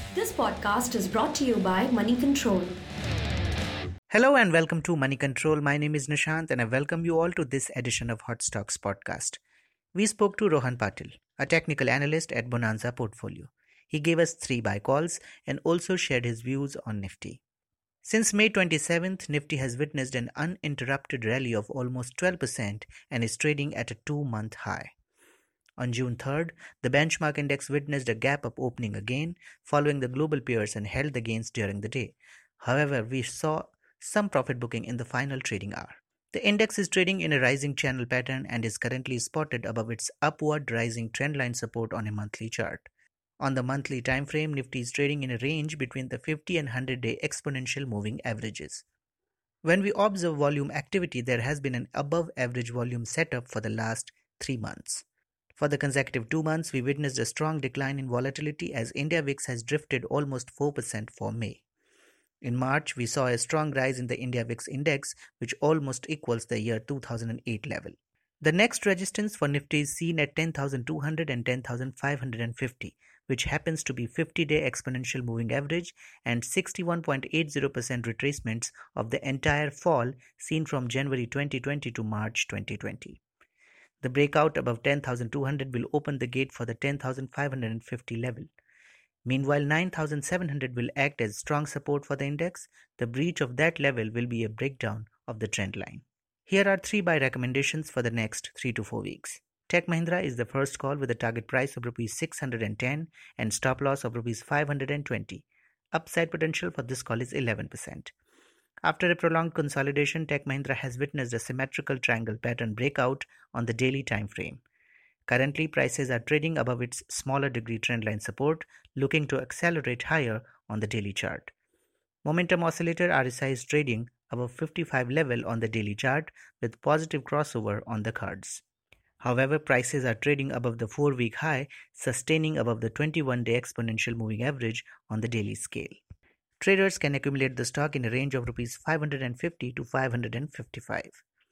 This podcast is brought to you by Money Control. Hello and welcome to Money Control. My name is Nishant and I welcome you all to this edition of Hot Stocks podcast. We spoke to Rohan Patil, a technical analyst at Bonanza Portfolio. He gave us 3 buy calls and also shared his views on Nifty. Since May 27th, Nifty has witnessed an uninterrupted rally of almost 12% and is trading at a 2-month high. On June 3rd, the benchmark index witnessed a gap-up opening again, following the global peers and held the gains during the day. However, we saw some profit booking in the final trading hour. The index is trading in a rising channel pattern and is currently spotted above its upward rising trendline support on a monthly chart. On the monthly time frame, Nifty is trading in a range between the 50 and 100-day exponential moving averages. When we observe volume activity, there has been an above-average volume setup for the last 3 months. For the consecutive 2 months, we witnessed a strong decline in volatility as India VIX has drifted almost 4% for May. In March, we saw a strong rise in the India VIX index, which almost equals the year 2008 level. The next resistance for Nifty is seen at 10,200 and 10,550, which happens to be 50-day exponential moving average and 61.80% retracements of the entire fall seen from January 2020 to March 2020. The breakout above 10,200 will open the gate for the 10,550 level. Meanwhile, 9,700 will act as strong support for the index. The breach of that level will be a breakdown of the trend line. Here are 3 buy recommendations for the next 3 to 4 weeks. Tech Mahindra is the first call with a target price of Rs 610 and stop loss of Rs 520. Upside potential for this call is 11%. After a prolonged consolidation, Tech Mahindra has witnessed a symmetrical triangle pattern breakout on the daily time frame. Currently, prices are trading above its smaller degree trendline support, looking to accelerate higher on the daily chart. Momentum oscillator RSI is trading above 55 level on the daily chart with positive crossover on the cards. However, prices are trading above the 4-week high, sustaining above the 21-day exponential moving average on the daily scale. Traders can accumulate the stock in a range of Rs 550 to 555.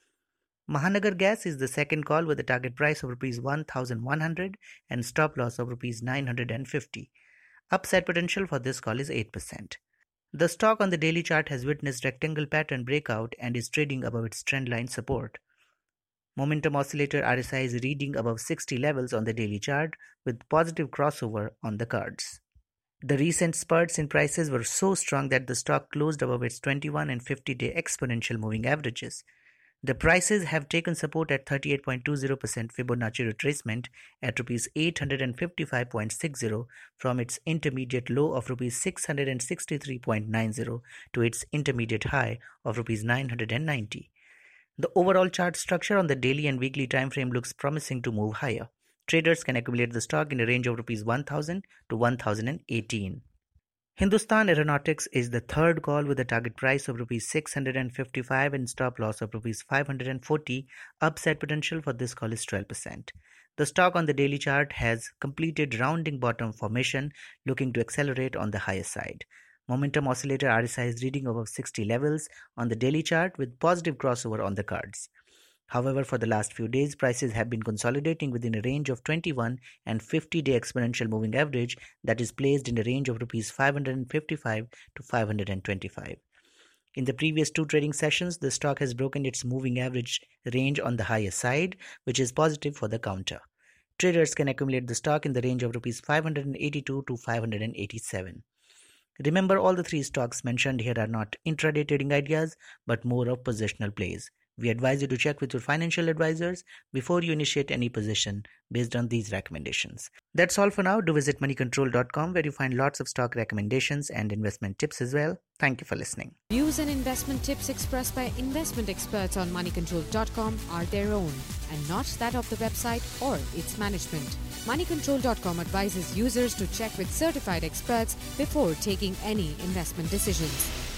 Mahanagar Gas is the second call with a target price of Rs 1,100 and stop loss of Rs 950. Upside potential for this call is 8%. The stock on the daily chart has witnessed rectangle pattern breakout and is trading above its trendline support. Momentum oscillator RSI is reading above 60 levels on the daily chart with positive crossover on the cards. The recent spurts in prices were so strong that the stock closed above its 21 and 50-day exponential moving averages. The prices have taken support at 38.20% Fibonacci retracement at Rs 855.60 from its intermediate low of Rs 663.90 to its intermediate high of Rs 990. The overall chart structure on the daily and weekly time frame looks promising to move higher. Traders can accumulate the stock in a range of Rs 1,000 to 1,018. Hindustan Aeronautics is the third call with a target price of Rs 655 and stop loss of Rs 540. Upside potential for this call is 12%. The stock on the daily chart has completed rounding bottom formation, looking to accelerate on the higher side. Momentum oscillator RSI is reading above 60 levels on the daily chart with positive crossover on the cards. However, for the last few days, prices have been consolidating within a range of 21 and 50-day exponential moving average that is placed in a range of Rs 555 to 525. In the previous 2 trading sessions, the stock has broken its moving average range on the higher side, which is positive for the counter. Traders can accumulate the stock in the range of Rs 582 to 587. Remember, all the 3 stocks mentioned here are not intraday trading ideas, but more of positional plays. We advise you to check with your financial advisors before you initiate any position based on these recommendations. That's all for now. Do visit moneycontrol.com where you find lots of stock recommendations and investment tips as well. Thank you for listening. Views and investment tips expressed by investment experts on moneycontrol.com are their own and not that of the website or its management. Moneycontrol.com advises users to check with certified experts before taking any investment decisions.